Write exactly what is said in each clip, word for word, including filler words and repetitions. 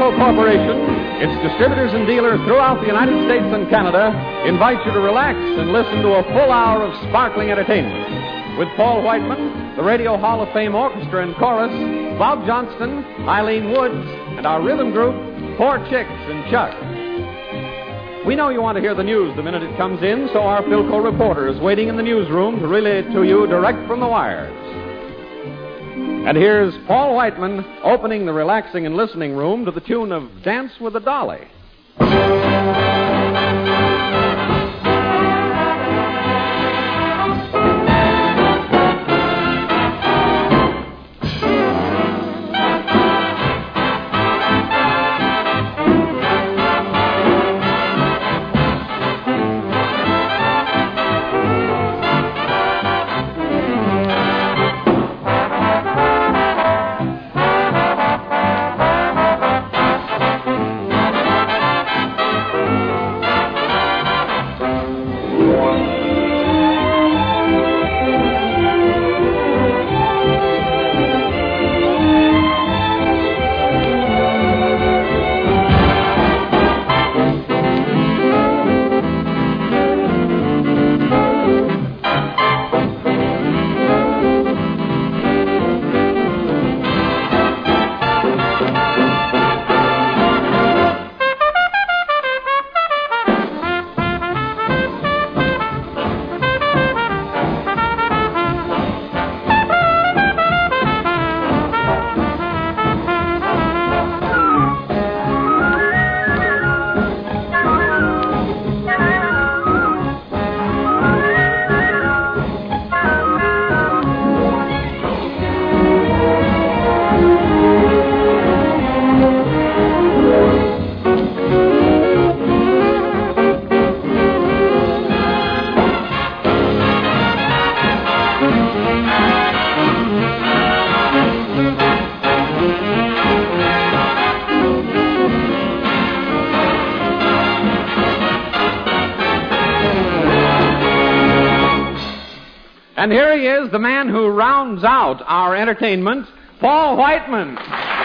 Philco Corporation, its distributors and dealers throughout the United States and Canada, invite you to relax and listen to a full hour of sparkling entertainment. With Paul Whiteman, the Radio Hall of Fame Orchestra and Chorus, Bob Johnston, Eileen Woods, and our rhythm group, Four Chicks and Chuck. We know you want to hear the news the minute it comes in, so our Philco reporter is waiting in the newsroom to relay it to you direct from the wires. And here's Paul Whiteman opening the relaxing and listening room to the tune of Dance with a Dolly. And here he is, the man who rounds out our entertainment, Paul Whiteman.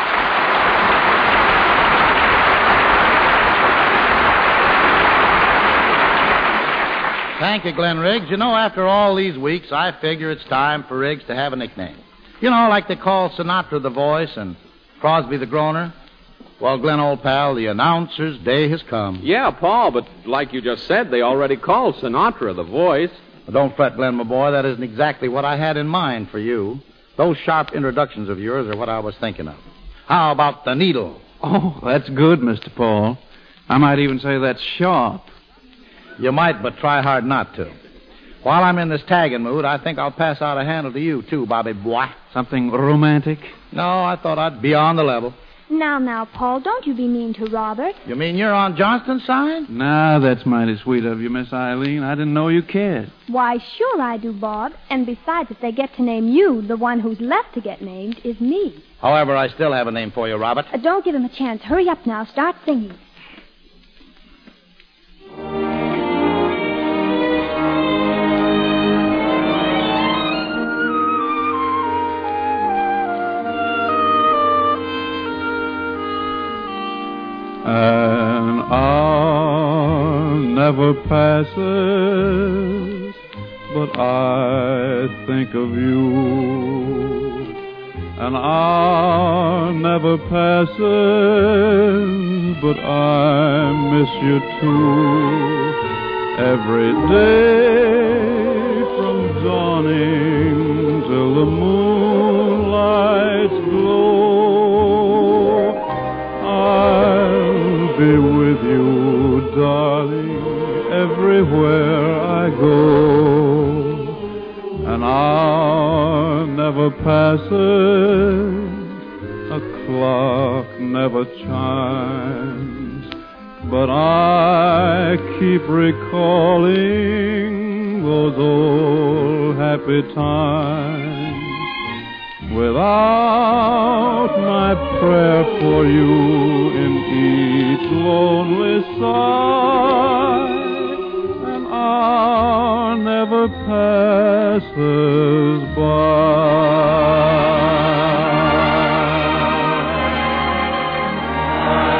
Thank you, Glenn Riggs. You know, after all these weeks, I figure it's time for Riggs to have a nickname. You know, like they call Sinatra the Voice and Crosby the Groaner. Well, Glenn, old pal, the announcer's day has come. Yeah, Paul, but like you just said, they already call Sinatra the Voice. Well, don't fret, Glenn, my boy. That isn't exactly what I had in mind for you. Those sharp introductions of yours are what I was thinking of. How about the needle? Oh, that's good, Mister Paul. I might even say that's sharp. You might, but try hard not to. While I'm in this tagging mood, I think I'll pass out a handle to you, too, Bobby boy. Something romantic? No, I thought I'd be on the level. Now, now, Paul, don't you be mean to Robert. You mean you're on Johnston's side? Nah, that's mighty sweet of you, Miss Eileen. I didn't know you cared. Why, sure I do, Bob. And besides, if they get to name you, the one who's left to get named is me. However, I still have a name for you, Robert. Uh, don't give him a chance. Hurry up now. Start singing. An hour never passes, but I think of you. An hour never passes, but I miss you too. Every day from dawning till the moonlight's glow, I'll be with you, darling, everywhere I go. An hour never passes, a clock never chimes, but I keep recalling those old happy times. Without my prayer for you in each lonely sigh, an hour never passes by.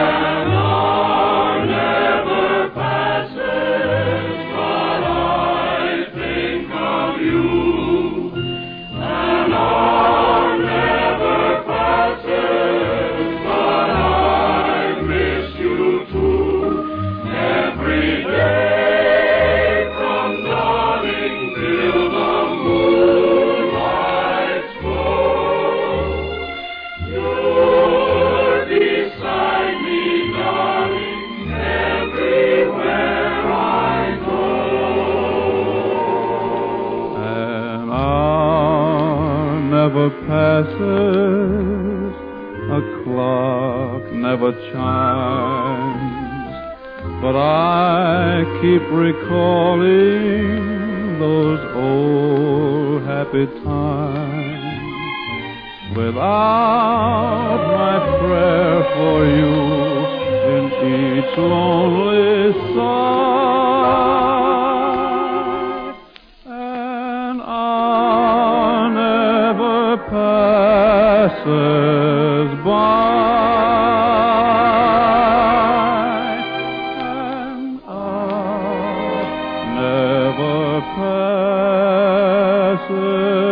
never passes, a clock never chimes, but I keep recalling those old happy times. Without my prayer for you in each lonely sigh, an hour never passes by, an hour never passes.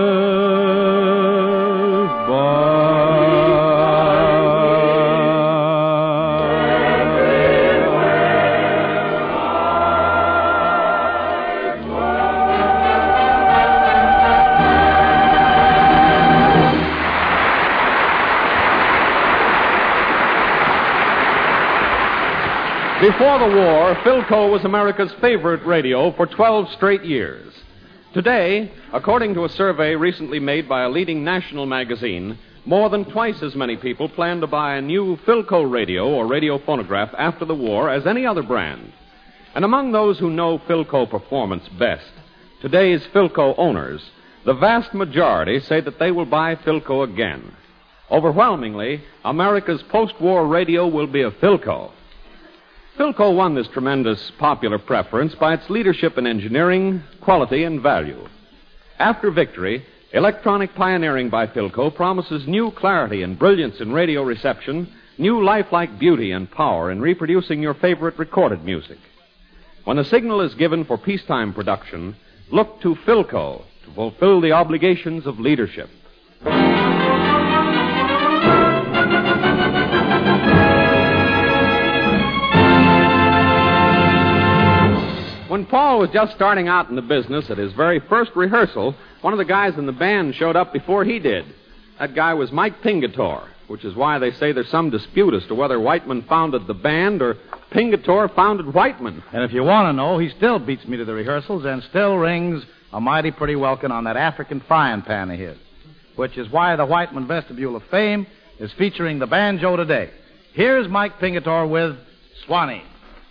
Before the war, Philco was America's favorite radio for twelve straight years. Today, according to a survey recently made by a leading national magazine, more than twice as many people plan to buy a new Philco radio or radio phonograph after the war as any other brand. And among those who know Philco performance best, today's Philco owners, the vast majority say that they will buy Philco again. Overwhelmingly, America's post-war radio will be a Philco. Philco won this tremendous popular preference by its leadership in engineering, quality, and value. After victory, electronic pioneering by Philco promises new clarity and brilliance in radio reception, new lifelike beauty and power in reproducing your favorite recorded music. When a signal is given for peacetime production, look to Philco to fulfill the obligations of leadership. When Paul was just starting out in the business at his very first rehearsal, one of the guys in the band showed up before he did. That guy was Mike Pingatore, which is why they say there's some dispute as to whether Whiteman founded the band or Pingatore founded Whiteman. And if you want to know, he still beats me to the rehearsals and still rings a mighty pretty welkin on that African frying pan of his, which is why the Whiteman Vestibule of Fame is featuring the banjo today. Here's Mike Pingatore with Swanee.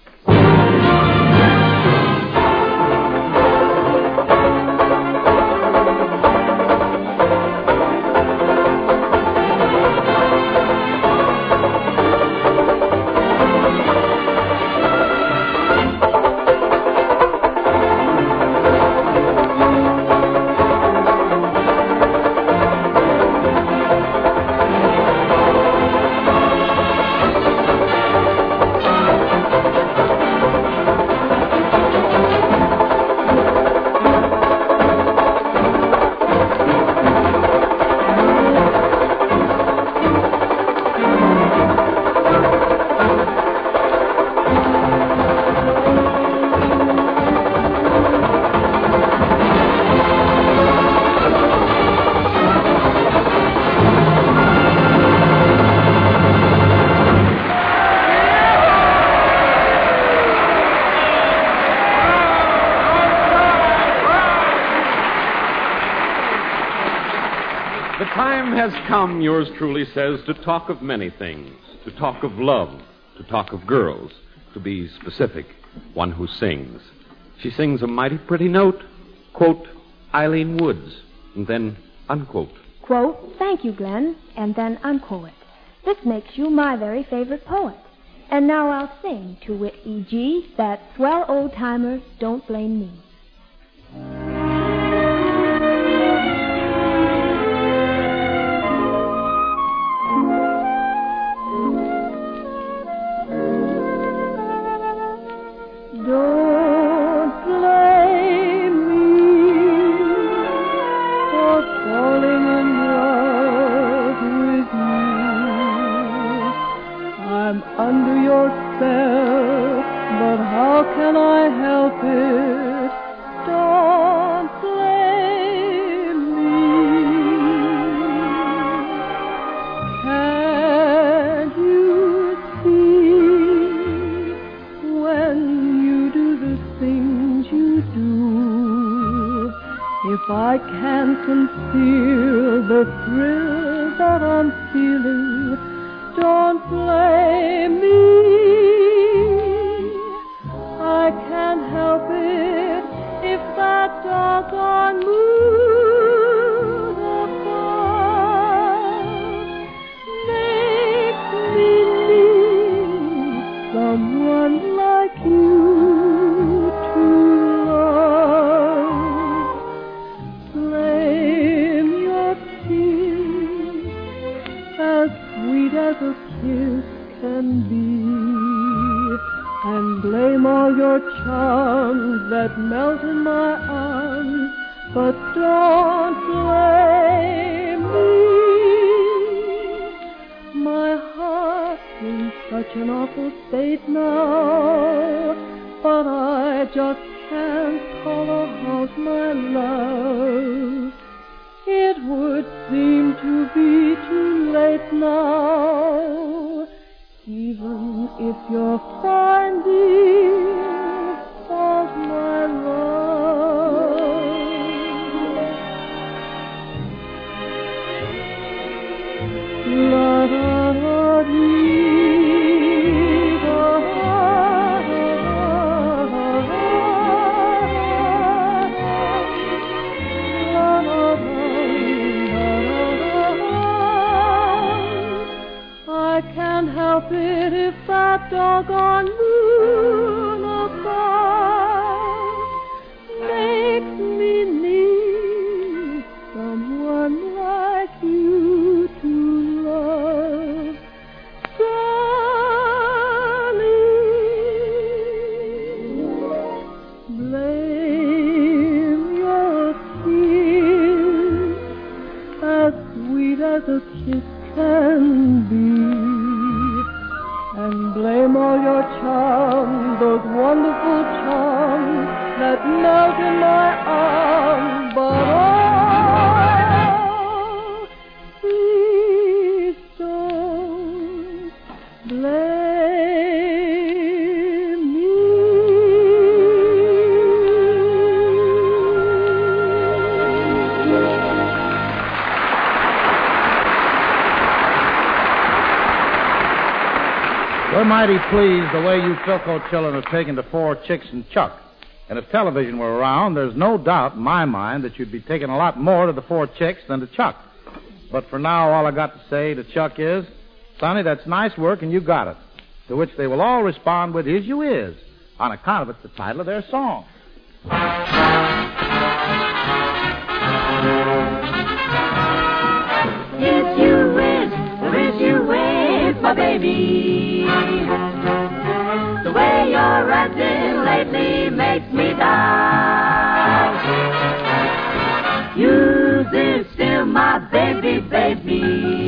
The time has come, yours truly says, to talk of many things. To talk of love, to talk of girls. To be specific, one who sings. She sings a mighty pretty note. Quote, Eileen Woods. And then unquote. Quote, thank you, Glenn. And then unquote. This makes you my very favorite poet. And now I'll sing, to wit, for example, that swell old-timer, Don't Blame Me. If I can't confess feel the thrill that I'm feeling, don't blame me. I can't help it if that doggone moon above makes me need someone like you to love. Blame your tears, as sweet as a kiss can be, and blame all your charms that melt in my arms, but don't blame me. My heart's in such an awful state now, but I just can't call a house my love. It would seem to be too late now, even if you're finding fault, my love. La da da dee da da la da I can't help it if that doggone moon above makes me need someone like you to love. Darling, blame your tears, as sweet as a kiss can be, and blame all your charms, those wonderful charms that melt in my arms, but oh, please don't blame me. We're mighty pleased the way you Philco children have taken to Four Chicks and Chuck. And if television were around, there's no doubt in my mind that you'd be taking a lot more to the Four Chicks than to Chuck. But for now, all I got to say to Chuck is, Sonny, that's nice work and you got it. To which they will all respond with, is you is, on account of it's the title of their song. Is you is, or is you is, my baby. The way you're acting lately makes me die. You is still my baby, baby.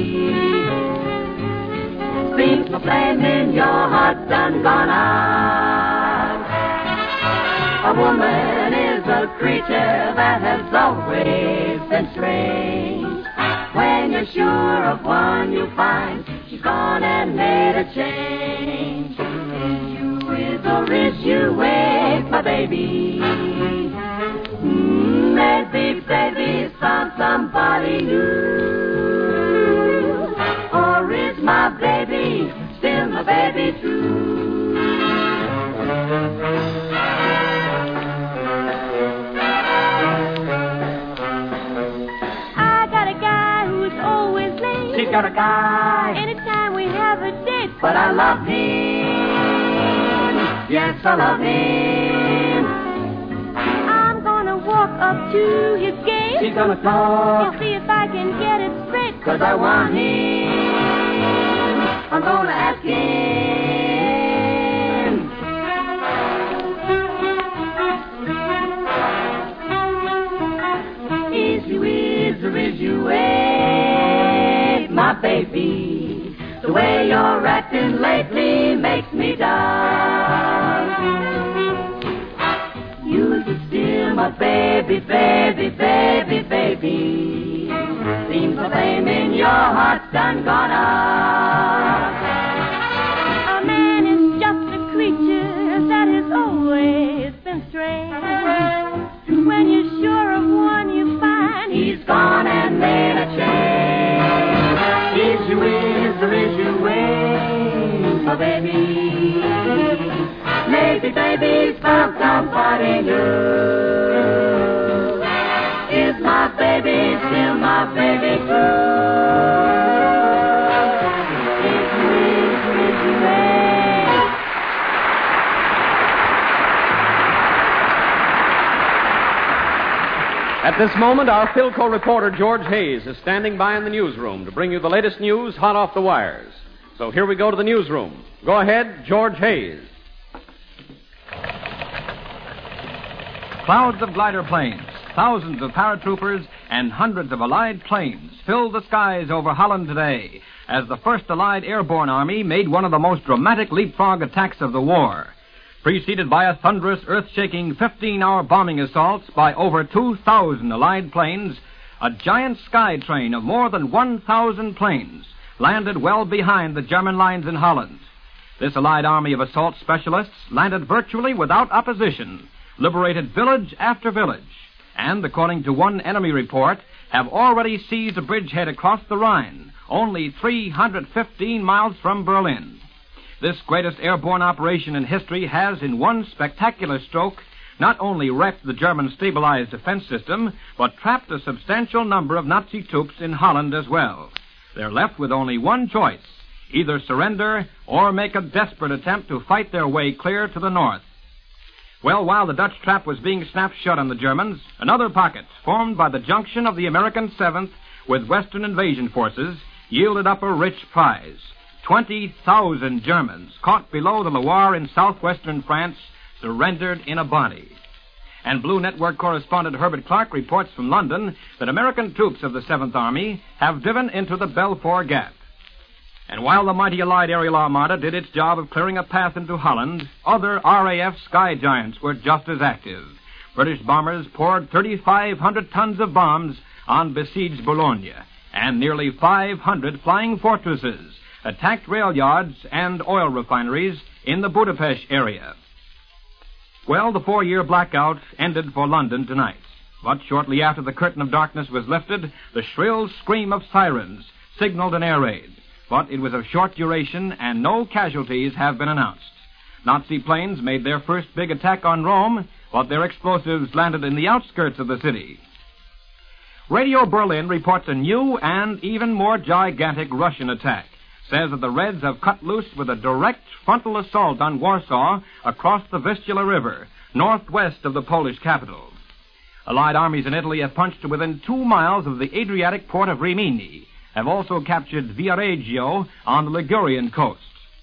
Seems my flame in your heart done gone out. A woman is a creature that has always been strange. When you're sure of one you find she's gone and made a change. You is or is you with my baby. Mm, maybe baby found somebody new. Or is my baby still my baby true? I got a guy who's always late. She's got a guy, Anytime we have a date. but I love him. Yes, I love him. I'm gonna walk up to his gate. She's gonna I'll talk, see if I can get it straight. 'cause I want him. I'm gonna ask him. Is you is or is you ain't my baby? The way you're acting lately makes me doubt. You is still my baby, baby, baby, baby. Seems the flame in your heart's done gone out. A man is just a creature that has always been strange. When you're sure of one you find He's gone my baby. Maybe baby's found somebody new. Is my baby still my baby true? At this moment, our Philco reporter, George Hayes, is standing by in the newsroom to bring you the latest news hot off the wires. So here we go to the newsroom. Go ahead, George Hayes. Clouds of glider planes, thousands of paratroopers, and hundreds of Allied planes filled the skies over Holland today as the first Allied airborne army made one of the most dramatic leapfrog attacks of the war. Preceded by a thunderous, earth-shaking fifteen-hour bombing assaults by over two thousand Allied planes, a giant sky train of more than one thousand planes landed well behind the German lines in Holland. This Allied army of assault specialists landed virtually without opposition, liberated village after village, and, according to one enemy report, have already seized a bridgehead across the Rhine, only three hundred fifteen miles from Berlin. This greatest airborne operation in history has, in one spectacular stroke, not only wrecked the German stabilized defense system, but trapped a substantial number of Nazi troops in Holland as well. They're left with only one choice, either surrender or make a desperate attempt to fight their way clear to the north. Well, while the Dutch trap was being snapped shut on the Germans, another pocket, formed by the junction of the American seventh with Western invasion forces, yielded up a rich prize. Twenty thousand Germans caught below the Loire in southwestern France surrendered in a body. And Blue Network correspondent Herbert Clark reports from London that American troops of the seventh Army have driven into the Belfort Gap. And while the mighty Allied aerial armada did its job of clearing a path into Holland, other R A F sky giants were just as active. British bombers poured thirty-five hundred tons of bombs on besieged Boulogne, and nearly five hundred flying fortresses attacked rail yards and oil refineries in the Budapest area. Well, the four-year blackout ended for London tonight. But shortly after the curtain of darkness was lifted, the shrill scream of sirens signaled an air raid. But it was of short duration, and no casualties have been announced. Nazi planes made their first big attack on Rome, but their explosives landed in the outskirts of the city. Radio Berlin reports a new and even more gigantic Russian attack. Says that the Reds have cut loose with a direct frontal assault on Warsaw across the Vistula River, northwest of the Polish capital. Allied armies in Italy have punched to within two miles of the Adriatic port of Rimini, have also captured Viareggio on the Ligurian coast.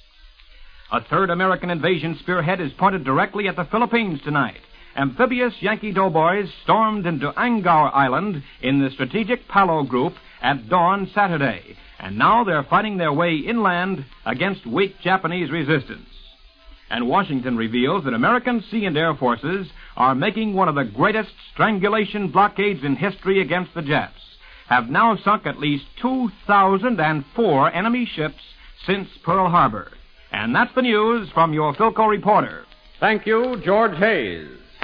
A third American invasion spearhead is pointed directly at the Philippines tonight. Amphibious Yankee doughboys stormed into Angaur Island in the strategic Palo Group at dawn Saturday, and now they're fighting their way inland against weak Japanese resistance. And Washington reveals that American sea and air forces are making one of the greatest strangulation blockades in history against the Japs, have now sunk at least two thousand four enemy ships since Pearl Harbor. And that's the news from your Philco reporter. Thank you, George Hayes.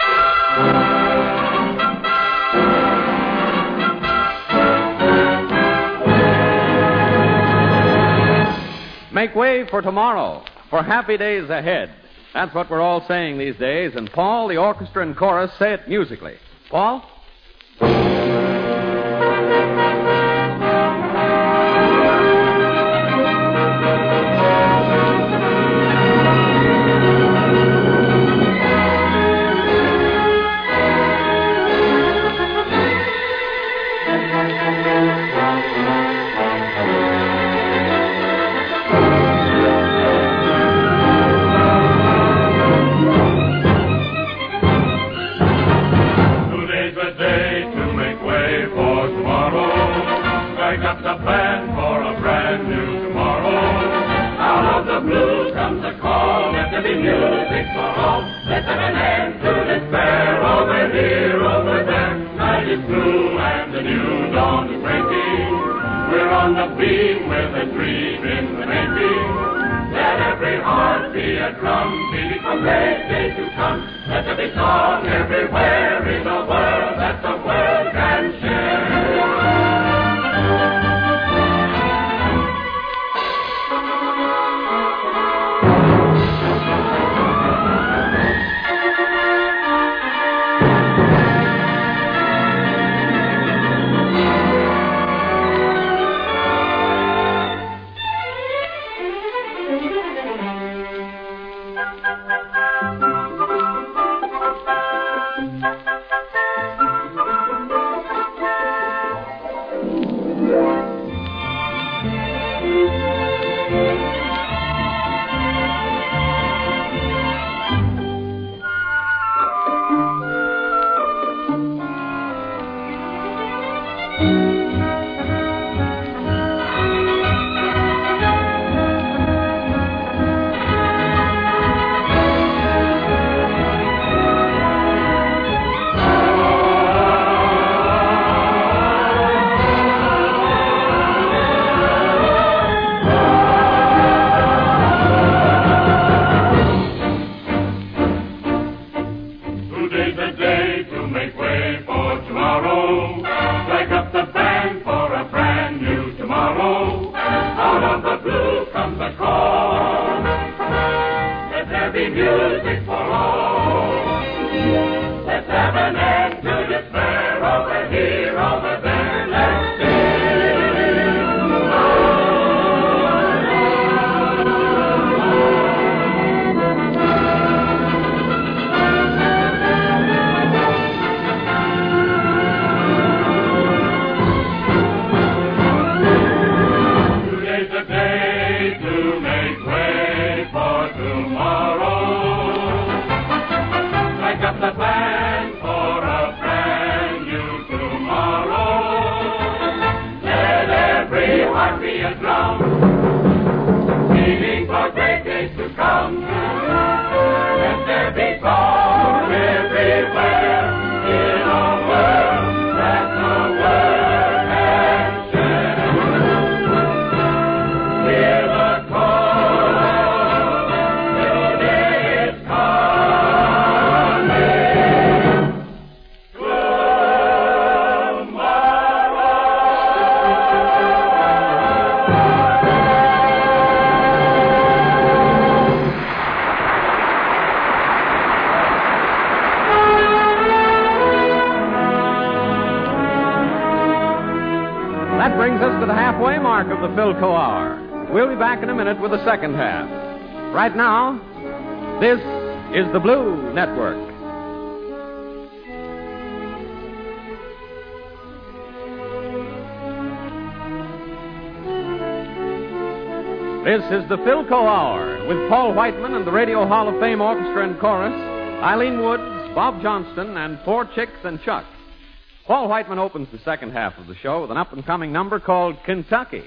Make way for tomorrow, for happy days ahead. That's what we're all saying these days, and Paul, the orchestra and chorus say it musically. Paul? That brings us to the halfway mark of the Philco Hour. We'll be back in a minute with the second half. Right now, this is the Blue Network. This is the Philco Hour with Paul Whiteman and the Radio Hall of Fame Orchestra and Chorus, Eileen Woods, Bob Johnston, and Four Chicks and Chuck. Paul Whiteman opens the second half of the show with an up-and-coming number called Kentucky.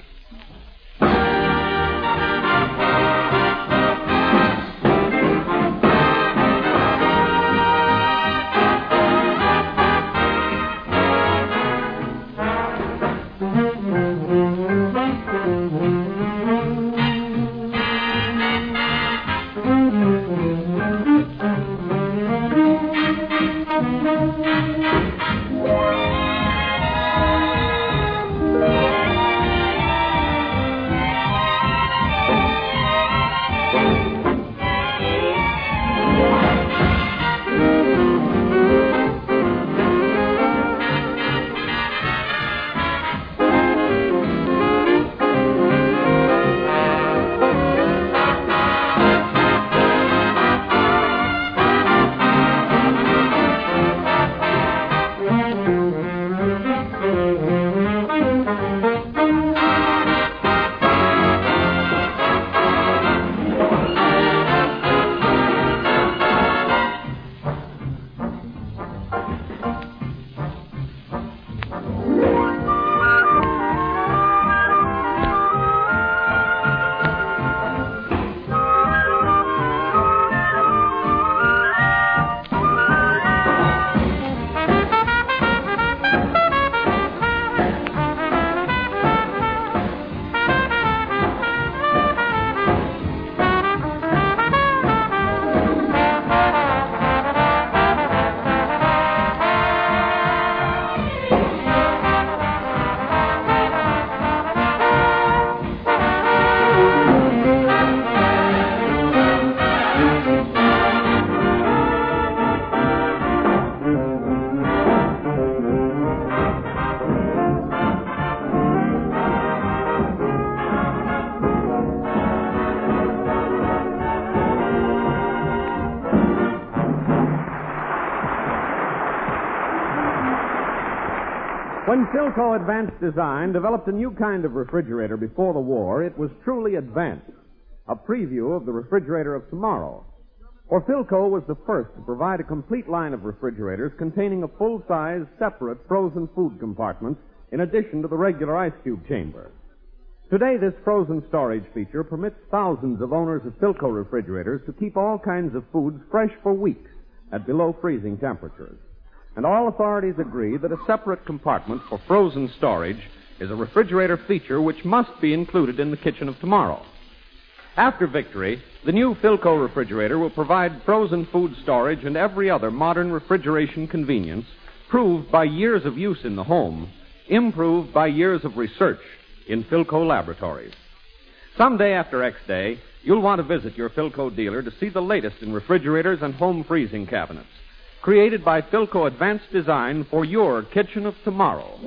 When Philco Advanced Design developed a new kind of refrigerator before the war, it was truly advanced, a preview of the refrigerator of tomorrow. For Philco was the first to provide a complete line of refrigerators containing a full-size, separate frozen food compartment in addition to the regular ice cube chamber. Today, this frozen storage feature permits thousands of owners of Philco refrigerators to keep all kinds of foods fresh for weeks at below freezing temperatures. And all authorities agree that a separate compartment for frozen storage is a refrigerator feature which must be included in the kitchen of tomorrow. After victory, the new Philco refrigerator will provide frozen food storage and every other modern refrigeration convenience proved by years of use in the home, improved by years of research in Philco laboratories. Someday after X Day, you'll want to visit your Philco dealer to see the latest in refrigerators and home freezing cabinets, created by Philco Advanced Design for your kitchen of tomorrow.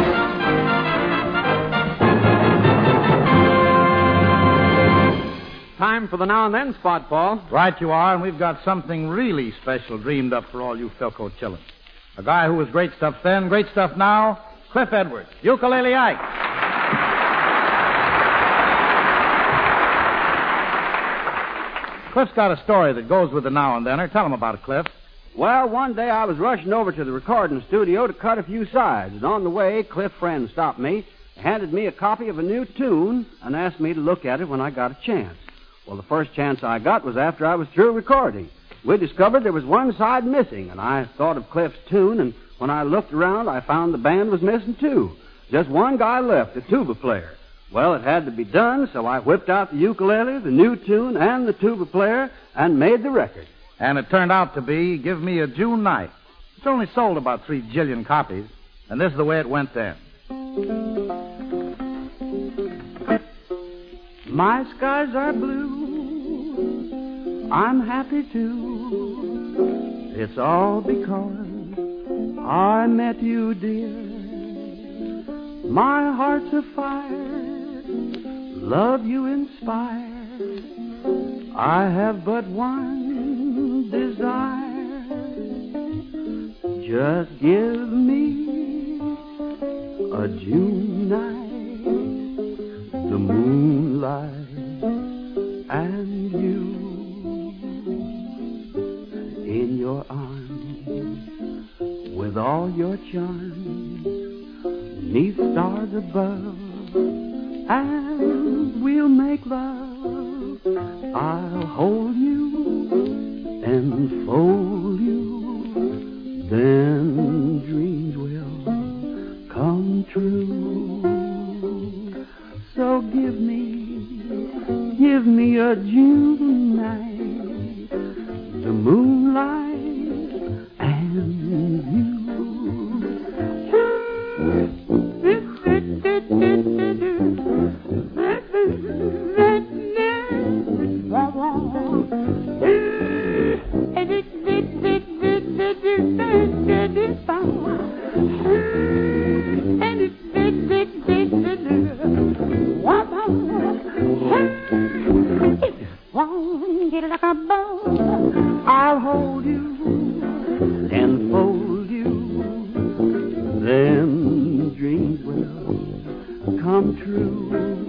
Time for the now and then spot, Paul. Right you are, and we've got something really special dreamed up for all you Philco chillin'. A guy who was great stuff then, great stuff now, Cliff Edwards, Ukulele Ike. Cliff's got a story that goes with the now and then. Tell him about it, Cliff. Well, one day I was rushing over to the recording studio to cut a few sides, and on the way, Cliff friend stopped me, handed me a copy of a new tune, and asked me to look at it when I got a chance. Well, the first chance I got was after I was through recording. We discovered there was one side missing, and I thought of Cliff's tune, and when I looked around, I found the band was missing, too. Just one guy left, the tuba player. Well, it had to be done, so I whipped out the ukulele, the new tune, and the tuba player, and made the record. And it turned out to be Give Me a June Night. It's only sold about three jillion copies, and this is the way it went then. My skies are blue, I'm happy too. It's all because I met you, dear. My heart's afire, love you inspire. I have but one desire. Just give me a June night, the moonlight and you in your arms with all your charms, 'neath stars above, and we'll make love. I'll hold you and fold you, then dreams will come true. So give me, give me a June night, the moonlight and you. I'll hold you and fold you, then dreams will come true.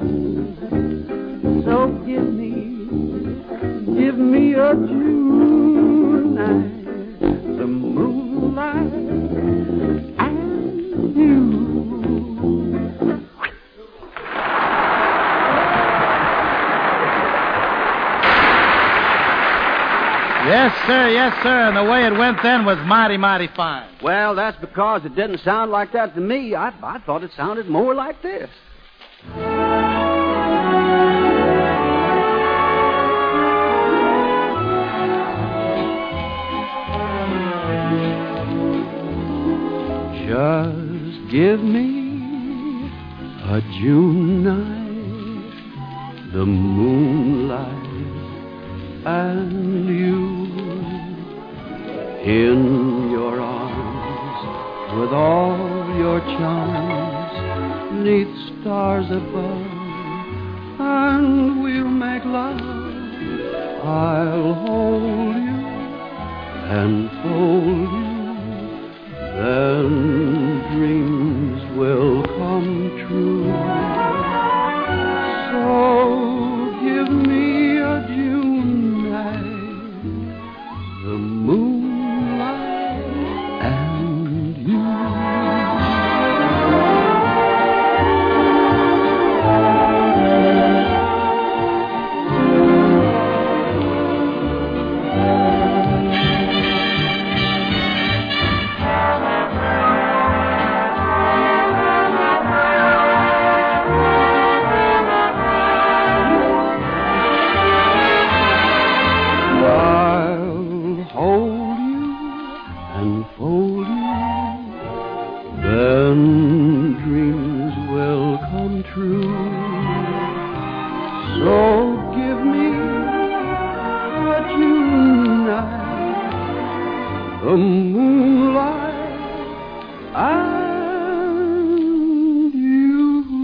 So give me, give me a June night, the moonlight and you. Yes, sir, yes, sir, and the way it went then was mighty, mighty fine. Well, that's because it didn't sound like that to me. I, I thought it sounded more like this. Just give me a June night, the moonlight and you in your arms with all your charms, 'neath stars above, and we'll make love. I'll hold you and fold you, then dreams will true. So give me a June night, the moonlight and you. The moonlight and you.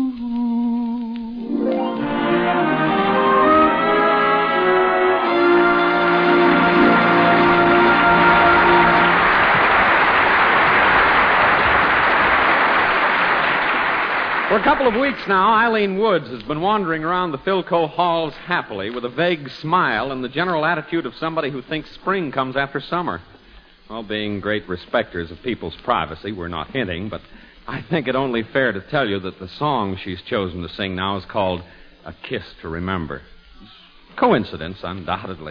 For a couple of weeks now, Eileen Woods has been wandering around the Philco halls happily with a vague smile and the general attitude of somebody who thinks spring comes after summer. Well, being great respecters of people's privacy, we're not hinting, but I think it only fair to tell you that the song she's chosen to sing now is called A Kiss to Remember. Coincidence, undoubtedly.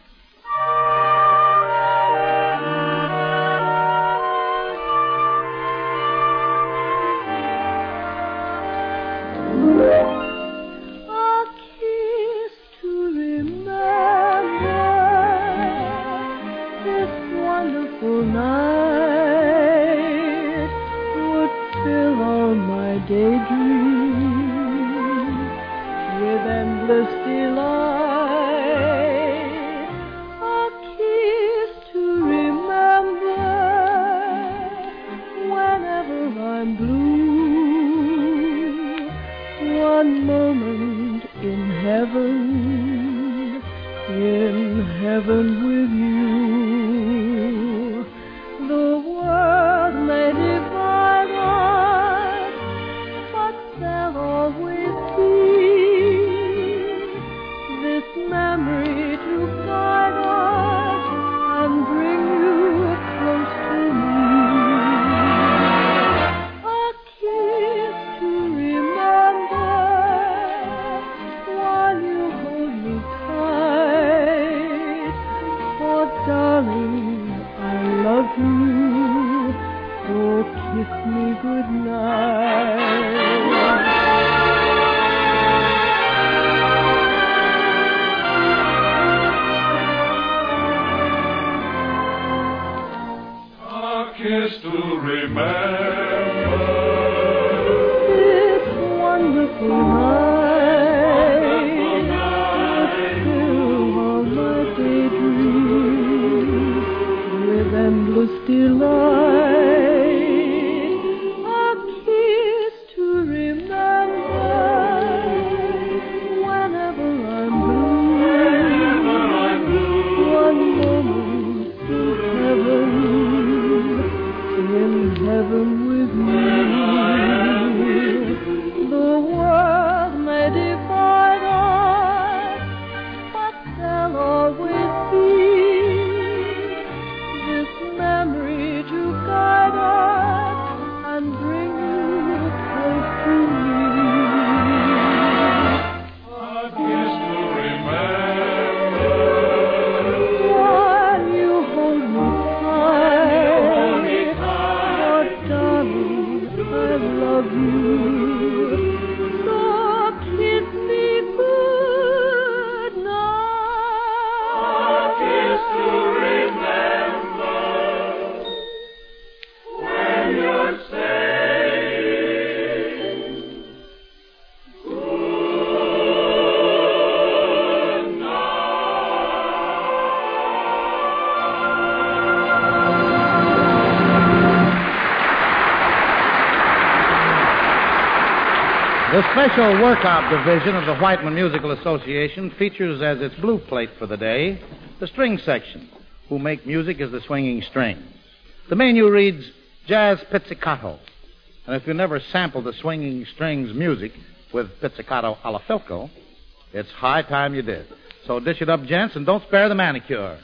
The Special Workout Division of the Whiteman Musical Association features as its blue plate for the day the string section, who make music as the swinging strings. The menu reads Jazz Pizzicato. And if you never sampled the swinging strings music with pizzicato alla Filco, it's high time you did. So dish it up, gents, and don't spare the manicure.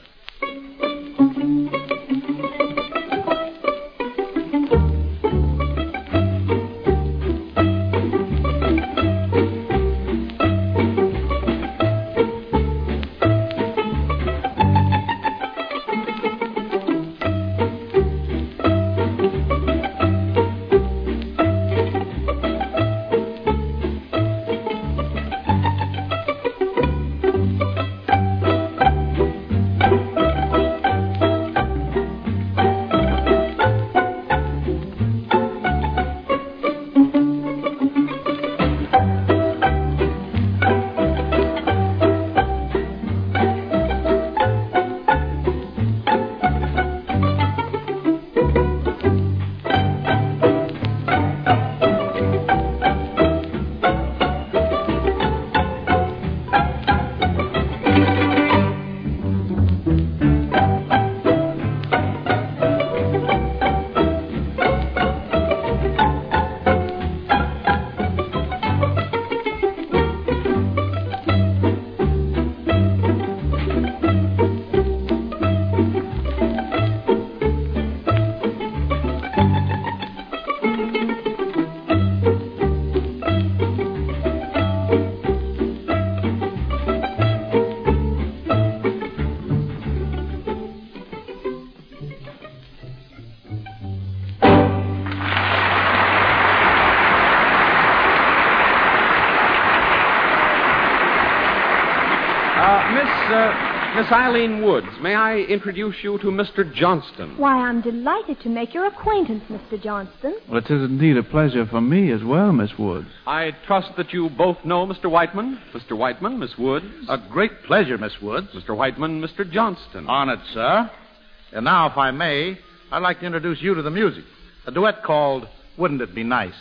Miss Eileen Woods, may I introduce you to Mister Johnston? Why, I'm delighted to make your acquaintance, Mister Johnston. Well, it is indeed a pleasure for me as well, Miss Woods. I trust that you both know Mister Whiteman. Mister Whiteman, Miss Woods. A great pleasure, Miss Woods. Mister Whiteman, Mister Johnston. Honored, sir. And now, if I may, I'd like to introduce you to the music. A duet called Wouldn't It Be Nice?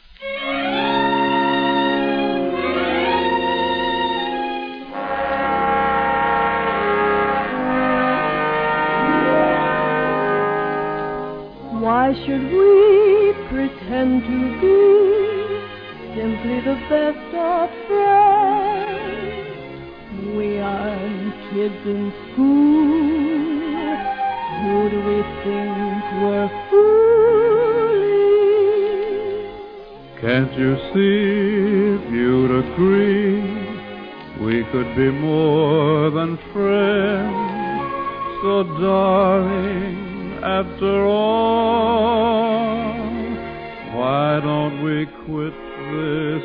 Why should we pretend to be simply the best of friends? We aren't kids in school. Who do we think we're fooling? Can't you see if you'd agree we could be more than friends? So, darling, after all, why don't we quit this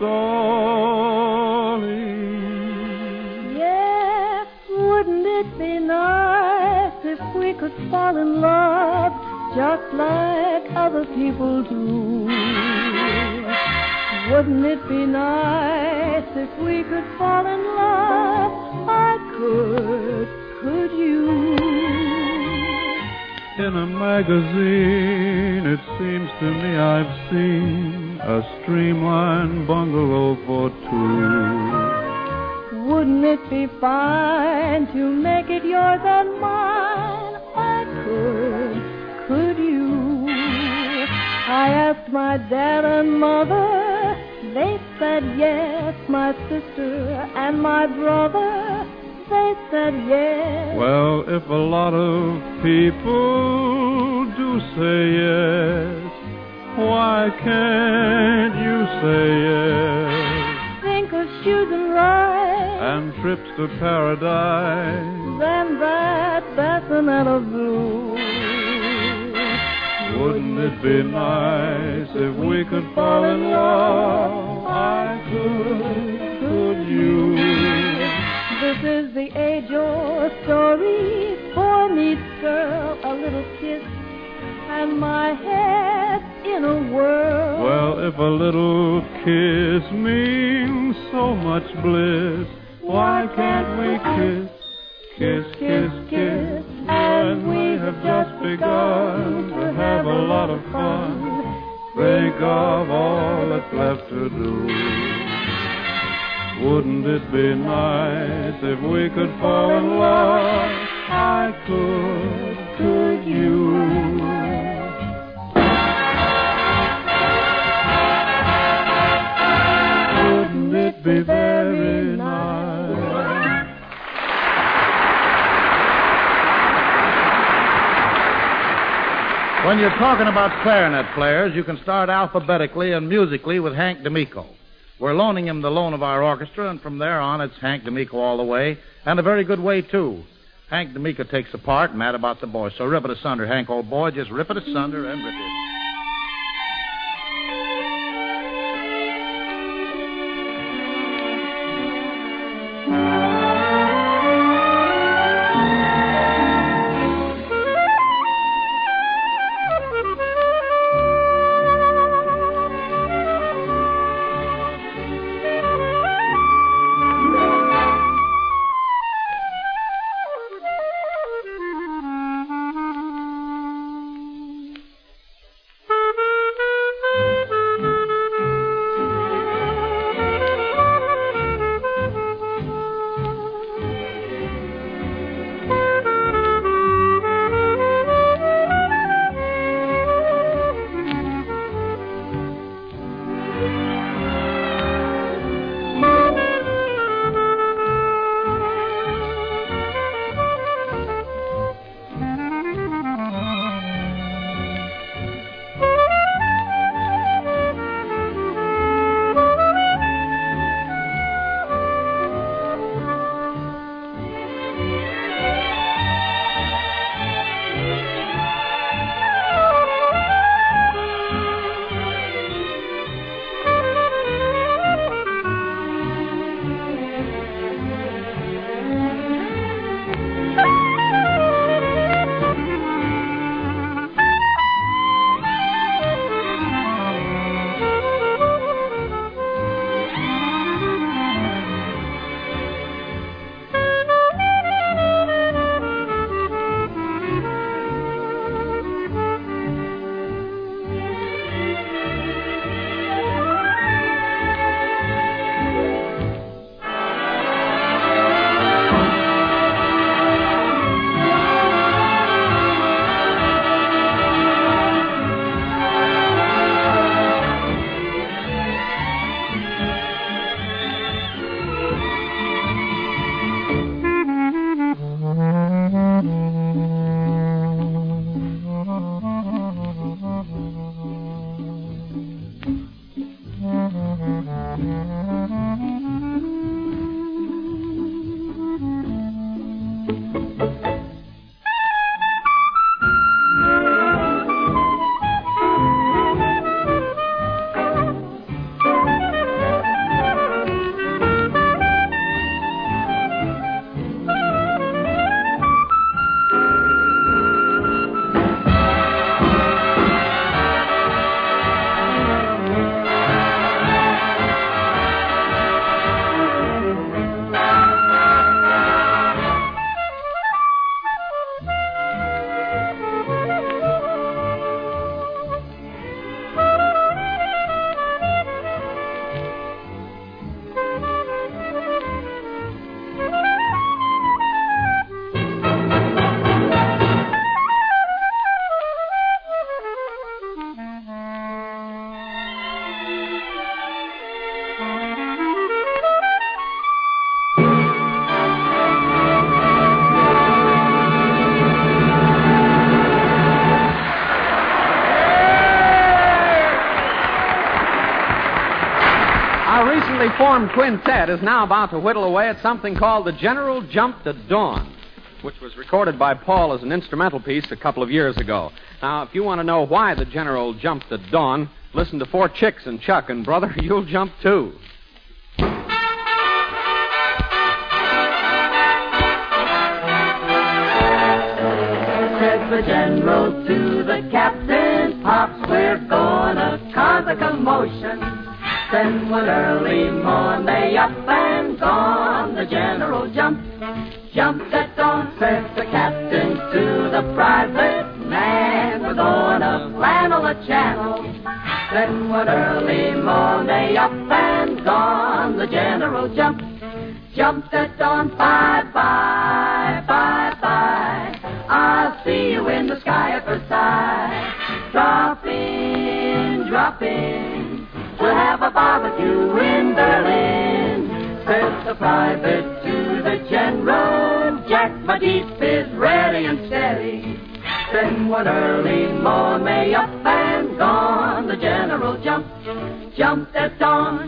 stalling? Yes, wouldn't it be nice if we could fall in love just like other people do? Wouldn't it be nice if we could fall in love? I could, could you? In a magazine, it seems to me I've seen a streamlined bungalow for two. Wouldn't it be fine to make it yours and mine? I could, could you? I asked my dad and mother, they said yes. My sister and my brother, they said yes. Well, if a lot of people do say yes, why can't you say yes? Think of shoes and rides and trips to paradise, then that bassinet of blue. Wouldn't it be nice if we could fall in love? I could, could you? This is the age-old story. Boy meets girl, a little kiss, and my head in a whirl. Well, if a little kiss means so much bliss, why can't we kiss, kiss, kiss, kiss? And we have just begun to have a lot of fun. Think of all that's left to do. Wouldn't it be nice if we could fall in love? I could, could you? be very nice. When you're talking about clarinet players, you can start alphabetically and musically with Hank D'Amico. We're loaning him the loan of our orchestra, and from there on, it's Hank D'Amico all the way, and a very good way, too. Hank D'Amico takes the part, mad about the boy. So rip it asunder, Hank, old boy. Just rip it asunder and rip it. Formed quintet is now about to whittle away at something called The General Jumped at Dawn, which was recorded by Paul as an instrumental piece a couple of years ago. Now, if you want to know why the General jumped at dawn, listen to Four Chicks and Chuck, and brother, you'll jump too. Said the General to the Captain, Pops, we're gonna cause a commotion. Then one early morn they up and gone. The General jumped, jumped at dawn. Said the Captain to the private man, we're gonna flannel a channel. Then one early morn they up and gone. The General jumped, jumped at dawn. Bye-bye, bye-bye, I'll see you in the sky at Versailles. Drop in, drop in, we'll have a barbecue in Berlin. private to the general. Jack, my jeep is ready and steady. Then one early morn, May up and gone, the general jumped, jumped at dawn.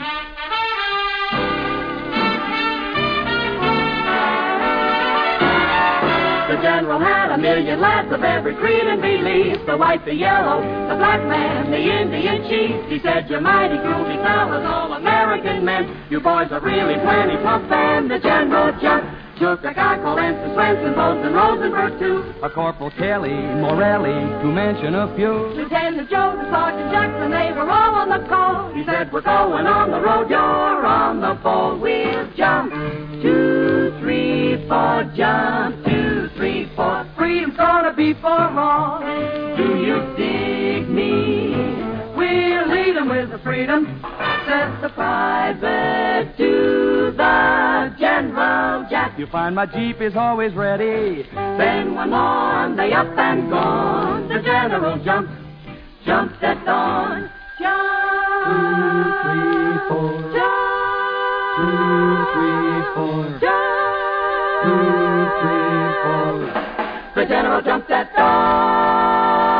The general had a million lads of every creed and belief. The white, the yellow, the black man, the Indian chief. He said, you mighty groovy fellas, all American men. You boys are really plenty plump, and the general jumped. Took a guy called Ensign Swenson, Boatswain Rosenberg, too. A Corporal Kelly, Morelli, to mention a few. Lieutenant Joe, the Sergeant Jackson, they were all on the call. He said, we're going on the road, you're on the ball. We'll jump, two, three, four, jump, two, three, four. Freedom's gonna be for all. Do you dig me? We'll lead 'em with the freedom. Said the private to the general Jack. You find my Jeep is always ready. Then one morn, they up and gone. The general jumped, jumped at dawn. Jump, Two, three, four. jump, Two, three, four. jump, Two, three, four. The general jumped at dawn.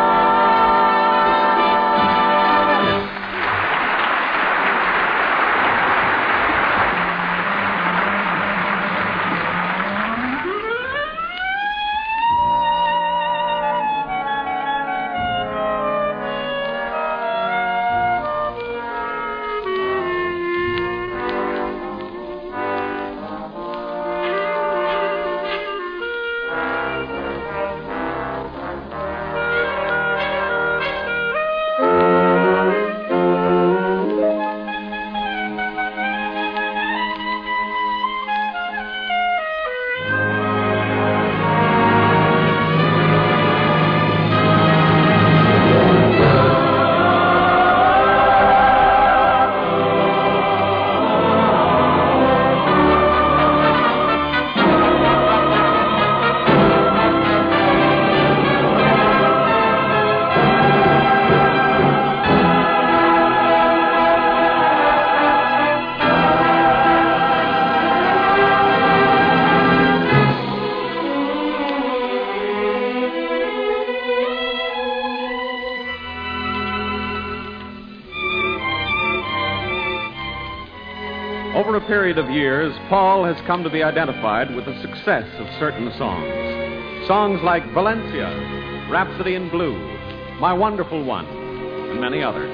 Over a period of years, Paul has come to be identified with the success of certain songs. Songs like Valencia, Rhapsody in Blue, My Wonderful One, and many others.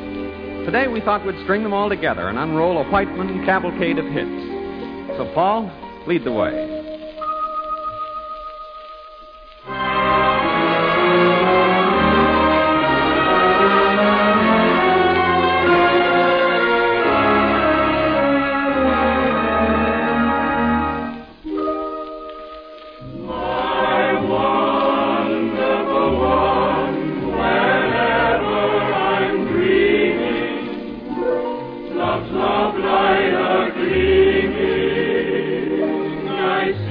Today we thought we'd string them all together and unroll a Whiteman cavalcade of hits. So, Paul, lead the way. Love like a gleaming, I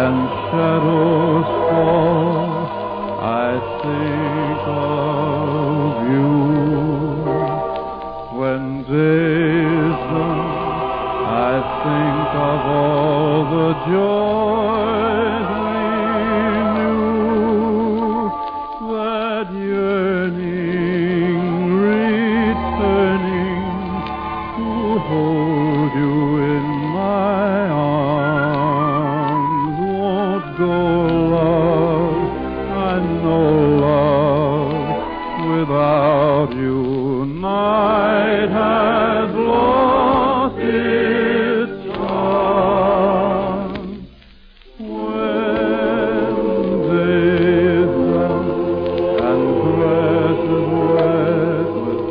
and shadows fall, I think of you. When day is done, I think of all the joys we knew, that yearning returning to hold you in my arms. Won't go, love, I know, love, without you night has lost its charm. When day is done and grass is wet with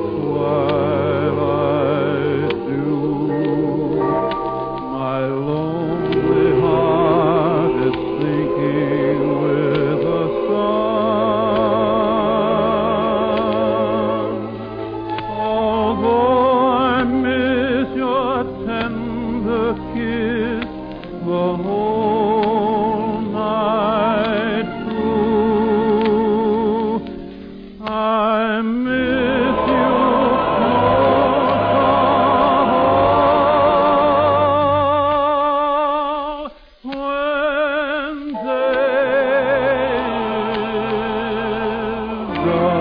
twilight dew, my lonely heart is sinking with the sun. Although I miss your tender kiss the whole night through, I miss you most of all when day is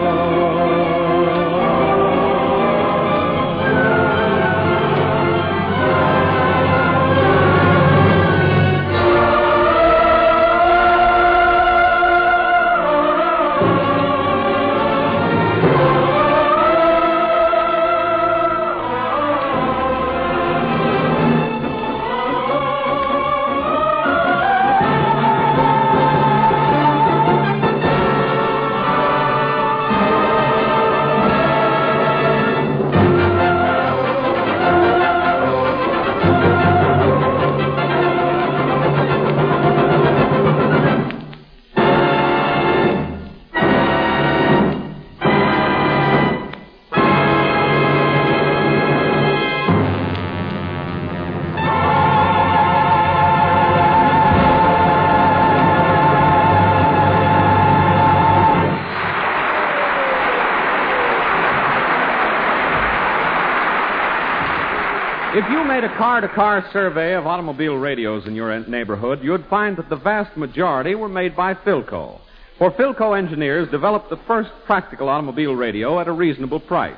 If you made a car-to-car survey of automobile radios in your neighborhood, you'd find that the vast majority were made by Philco. For Philco engineers developed the first practical automobile radio at a reasonable price.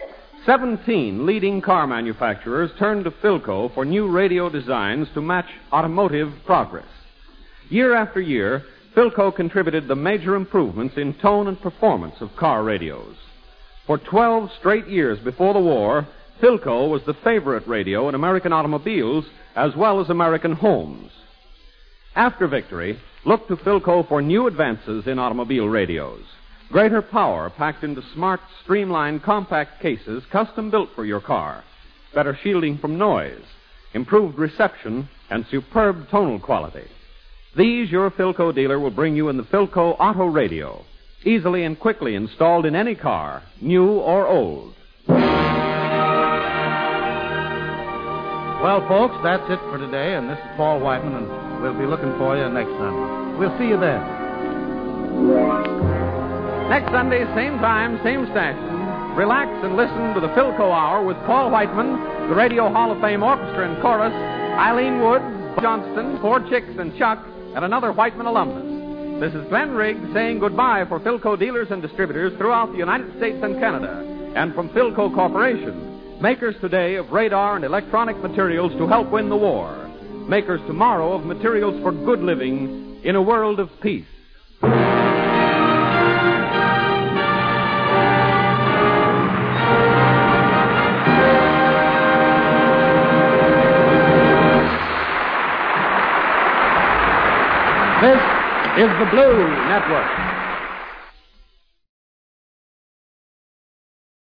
Seventeen leading car manufacturers turned to Philco for new radio designs to match automotive progress. Year after year, Philco contributed the major improvements in tone and performance of car radios. For twelve straight years before the war, Philco was the favorite radio in American automobiles as well as American homes. After victory, look to Philco for new advances in automobile radios. Greater power packed into smart, streamlined, compact cases custom built for your car. Better shielding from noise, improved reception, and superb tonal quality. These your Philco dealer will bring you in the Philco Auto Radio, easily and quickly installed in any car, new or old. Well, folks, that's it for today, and this is Paul Whiteman, and we'll be looking for you next Sunday. We'll see you then. Next Sunday, same time, same station. Relax and listen to the Philco Hour with Paul Whiteman, the Radio Hall of Fame Orchestra and Chorus, Eileen Woods, Johnston, Four Chicks and Chuck, and another Whiteman alumnus. This is Glenn Riggs saying goodbye for Philco dealers and distributors throughout the United States and Canada, and from Philco Corporation, makers today of radar and electronic materials to help win the war, makers tomorrow of materials for good living in a world of peace. This is the Blue Network.